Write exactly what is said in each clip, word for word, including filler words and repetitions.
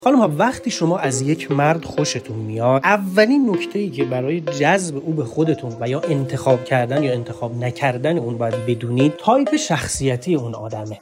خانم ها، وقتی شما از یک مرد خوشتون میاد، اولین نکته‌ای که برای جذب او به خودتون و یا انتخاب کردن یا انتخاب نکردن اون باید بدونید تایپ شخصیتی اون آدمه.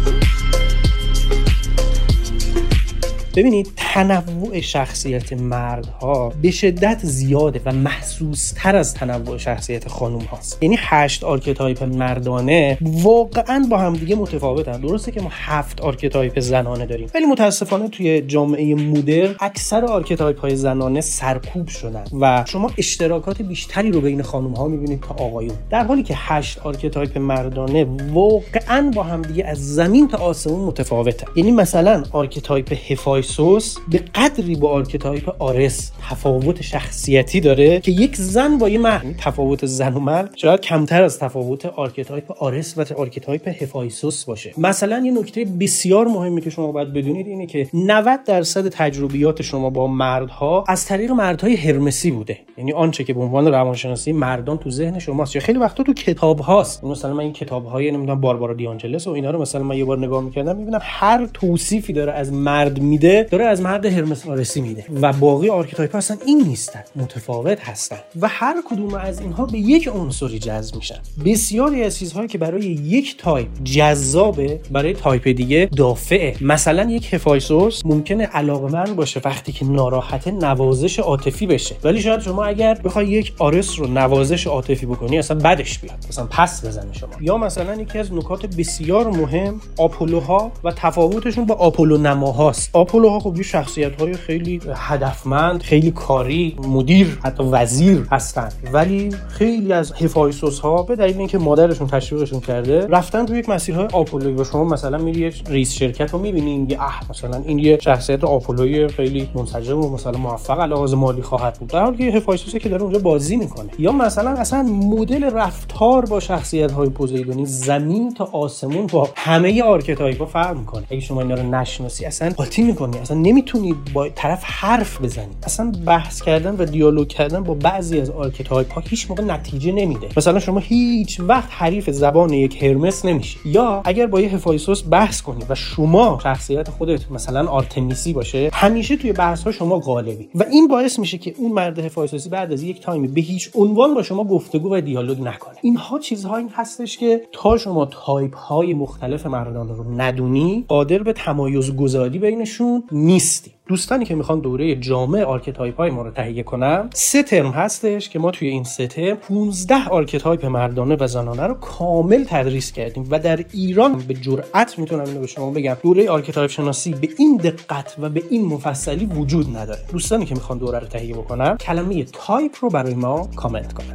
ببینید تنوع شخصیت مردها به شدت زیاده و محسوس تر از تنوع شخصیت خانوم هاست. یعنی هشت آرکتایپ مردانه واقعا با هم دیگه متفاوتن. درسته که ما هفت آرکتایپ زنانه داریم، ولی متاسفانه توی جامعه مدرن اکثر آرکتایپ های زنانه سرکوب شدن و شما اشتراکات بیشتری رو بین خانوم ها میبینید تا آقایون، در حالی که هشت آرکتایپ مردانه واقعا با هم دیگه از زمین تا آسمون متفاوتن. یعنی مثلا آرکتایپ هفایسوس به قدری با آرکتایپ آرس تفاوت شخصیتی داره که یک زن با یک مرد، تفاوت زن و مرد شاید کمتر از تفاوت آرکتایپ آرس و آرکتایپ هفایسوس باشه. مثلا یه نکته بسیار مهمی که شما باید بدونید اینه که نود درصد تجربیات شما با مردها از طریق مردهای هرمسی بوده. یعنی آنچه که به عنوان روانشناسی مردان تو ذهن شماست یا خیلی وقتا تو کتاب هاست. مثلا من این کتاب‌های نمیدونم باربارا دیانجلس و اینا رو مثلا من یه بار نگاه می‌کردم، می‌بینم هر توصیفی داره از مرد میده داره از مرد هرمس آرسی میده و باقی آرکتایپ اصلا این نیستن، متفاوت هستن و هر کدوم از اینها به یک عنصری جذب میشن. بسیاری از چیزهایی که برای یک تایپ جذابه برای تایپ دیگه دافعه. مثلا یک هفایسوس ممکنه علاقه‌مند باشه وقتی که ناراحته نوازش عاطفی بشه، ولی شاید شما اگر بخوای یک آرس رو نوازش عاطفی بکنی اصلا بدش بیاد، مثلا پس بزنه شما. یا مثلا یکی از نکات بسیار مهم آپولوها و تفاوتشون با آپولو نماهاست. آپولوها خب شخصیت‌های خیلی هدفمند، خیلی کاری، مدیر، حتی وزیر هستن، ولی خیلی از هفایسوس‌ها به دلیل اینکه مادرشون تشویقشون کرده رفتن تو یک مسیرهای آپولویی و شما مثلا میری یک رئیس شرکت رو می‌بینی میگه اه مثلا این یه شخصیت آپولویی خیلی منسجم و مثلا موفق علاوه مالی خواهد بود، در حالی که هفایسوسی که داره اونجا بازی میکنه. یا مثلا اصلا مدل رفتار با شخصیت‌های پوزیدونی زمین تا آسمون با همه آرکتایپ‌ها فرق میکنه. اگه شما اینا رو نشناسی اصلا قاطی می‌کنی، اصلا نمیتونی با طرف حرف بزنی. اصلا بحث کردن و دیالوگ کردن با بعضی از آرکتایپ ها هیچ موقع نتیجه نمیده. مثلا شما هیچ وقت حریف زبان یک هرمس نمیشی. یا اگر با یه هفایسوس بحث کنی و شما شخصیت خودت مثلا آرتمیسی باشه، همیشه توی بحث ها شما غالبی و این باعث میشه که اون مرد هفایسوسی بعد از یک تایمی به هیچ عنوان با شما گفتگو و دیالوگ نکنه. اینها چیزهایی هستش که تا شما تایپ های مختلف مردان رو ندونی قادر به تمایز گذاری بینشون نیستی. دوستانی که میخوان دوره جامع آرکتایپ های ما رو تهیه کنن، سه ترم هستش که ما توی این سه ترم پانزده آرکتایپ مردانه و زنانه رو کامل تدریس کردیم و در ایران به جرئت میتونم اینو به شما بگم دوره آرکتایپ شناسی به این دقت و به این مفصلی وجود نداره. دوستانی که میخوان دوره رو تهیه بکنن کلمه تایپ رو برای ما کامنت کنن.